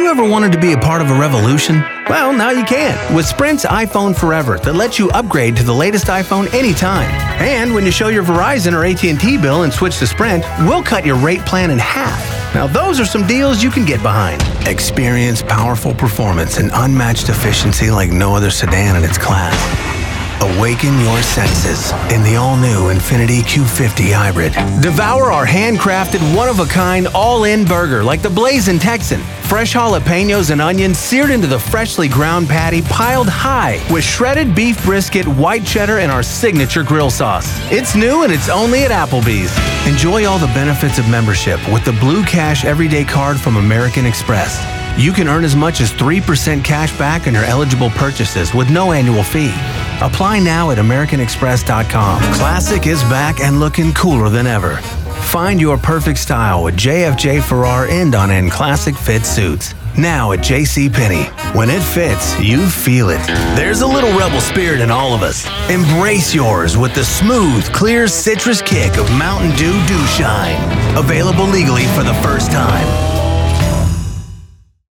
you ever wanted to be a part of a revolution? Well, now you can with Sprint's iPhone Forever that lets you upgrade to the latest iPhone anytime. And when you show your Verizon or AT&T bill and switch to Sprint, we'll cut your rate plan in half. Now those are some deals you can get behind. Experience powerful performance and unmatched efficiency like no other sedan in its class. Awaken your senses in the all-new Infiniti Q50 Hybrid. Devour our handcrafted, one-of-a-kind, all-in burger like the Blazing Texan. Fresh jalapenos and onions seared into the freshly ground patty piled high with shredded beef brisket, white cheddar, and our signature grill sauce. It's new and it's only at Applebee's. Enjoy all the benefits of membership with the Blue Cash Everyday Card from American Express. You can earn as much as 3% cash back on your eligible purchases with no annual fee. Apply now at AmericanExpress.com. Classic is back and looking cooler than ever. Find your perfect style with JFJ Ferrar end-on-end classic fit suits. Now at JCPenney. When it fits, you feel it. There's a little rebel spirit in all of us. Embrace yours with the smooth, clear citrus kick of Mountain Dew Dew Shine. Available legally for the first time.